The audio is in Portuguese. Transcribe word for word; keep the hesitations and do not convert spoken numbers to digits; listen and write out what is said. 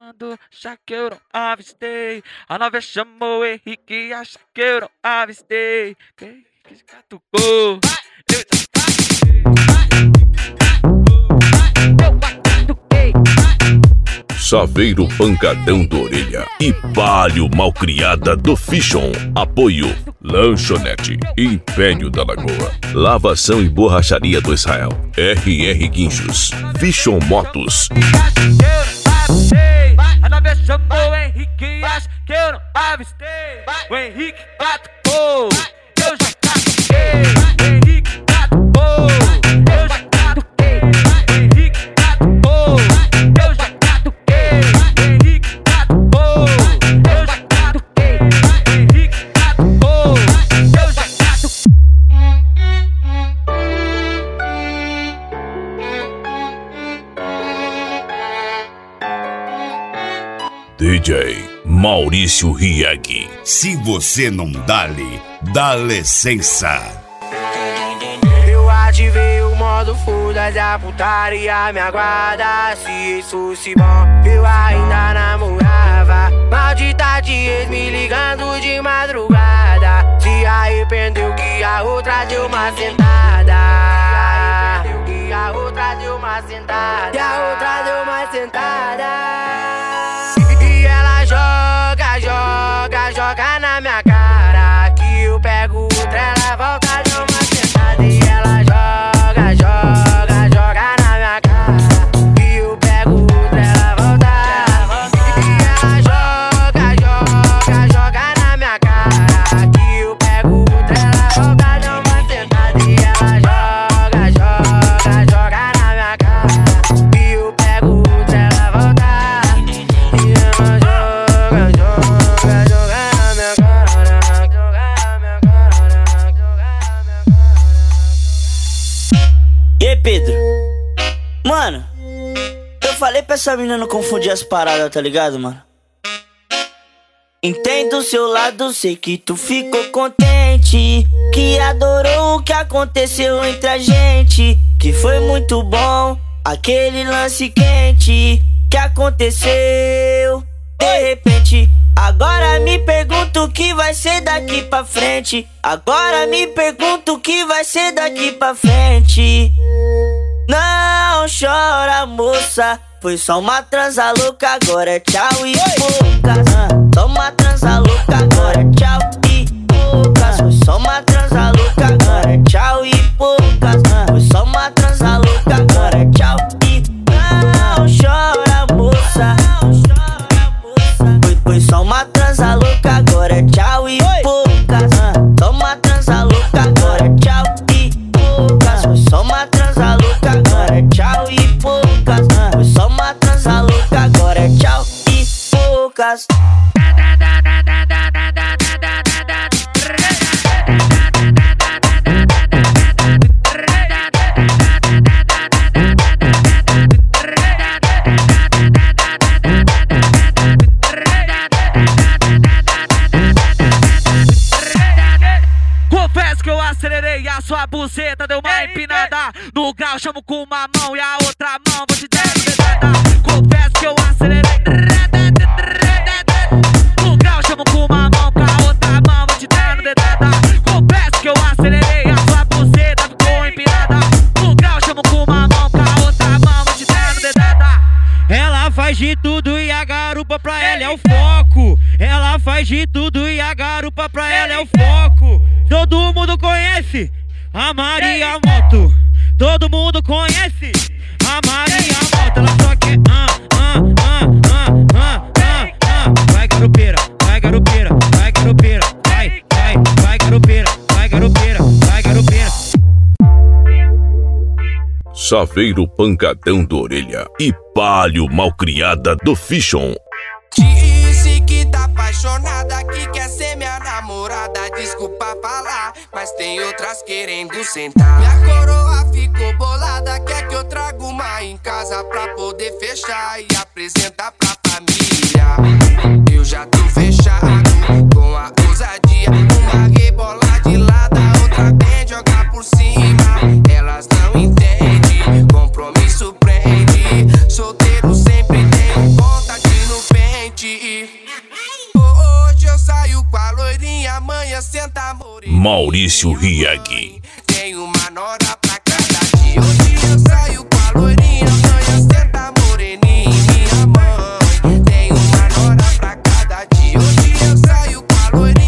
ligando, já que eu não avistei. A nova chamou o Henrique, acha que eu não avistei. Quem que catucou? Eu já Saveiro Pancadão da Orelha e Palio Malcriada do Fichon. Apoio Lanchonete Império da Lagoa, Lavação e Borracharia do Israel, R R Guinchos, Fichon Motos. A nova chamou o Henrique, acha que eu não avistei. O Henrique catucou, eu já catuquei. O Henrique catucou, eu já catuquei. O Henrique catucou, eu já catuquei. O Henrique catucou, eu já catuquei. O Henrique catucou, eu já catuquei. D J Maurício Rieg. Se você não dá-lhe, dá licença. Eu ativei o modo foda da putaria, me aguarda. Se isso se bom, eu ainda namorava. Maldita de ex me ligando de madrugada. Se arrependeu que a outra deu uma sentada. Se arrependeu que a outra deu uma sentada. E a outra deu uma sentada. Joga, joga, joga na minha cara, que eu pego outra, ela volta de uma sentada. E ela joga, joga, joga na minha cara, que eu pego outra, ela volta. E ela joga, joga, joga na minha cara, que eu pego outra, ela volta de uma sentada. E ela joga, joga, joga na minha cara, que eu pego outra, ela volta. E ela joga. E aí, Pedro? Mano, eu falei pra essa menina não confundir as paradas, tá ligado, mano? Entendo o seu lado, sei que tu ficou contente, que adorou o que aconteceu entre a gente, que foi muito bom, aquele lance quente que aconteceu de repente. Agora me pergunto o que vai ser daqui pra frente. Agora me pergunto o que vai ser daqui pra frente. Não chora, moça, foi só uma transa louca, agora é tchau e poucas. Só uma transa louca, agora é tchau e poucas. Foi só uma transa louca, agora é tchau e poucas. Foi só uma transa louca, agora é tchau e não chora, moça. Foi só uma transa louca, agora é tchau e poucas. Só uma transa louca, agora é tchau e poucas. Foi só uma transa louca, agora é tchau e poucas. Foi só uma transa louca, agora é tchau e poucas. Confesso que eu acelerei, a sua buceta deu uma empinada. No grau chamo com uma mão e a outra mão vou te dar dedada. Confesso que eu acelerei. No grau chamo com uma mão, com a outra mão vou te dar dedada. Confesso que eu acelerei, a sua buceta ficou empinada. No grau chamo com uma mão, com a outra mão vou te dar dedada. Ela faz de tudo e a garupa pra ela é o foco. Ela faz de tudo e a garupa pra ela é o foco. Todo mundo conhece a Maria Moto. Todo mundo conhece a Maria Moto. Ela só quer ah, ah, ah, ah, ah, ah, ah. Vai garupeira, vai garupeira, vai garupeira. Vai, vai, vai garupeira, vai garupeira, vai garupeira. Saveiro Pancadão da Orelha e Palio Malcriada do Fichon. Disse que tá apaixonada, que quer ser minha namorada. Desculpa falar, mas tem outras querendo sentar. Minha coroa ficou bolada, quer que eu traga uma em casa pra poder fechar e apresentar pra família. Eu já tô fechado com a ousadia. Uma rebola de lado, a outra vem jogar por cima. Elas não entendem, compromisso prende. Solteiro sempre tem vontade no Maurício Rieg. Tem uma nora pra cada dia. Hoje eu saio com a loirinha, amanhã senta moreninha, minha mãe. Tem uma nora pra cada dia. Hoje eu saio com a loirinha.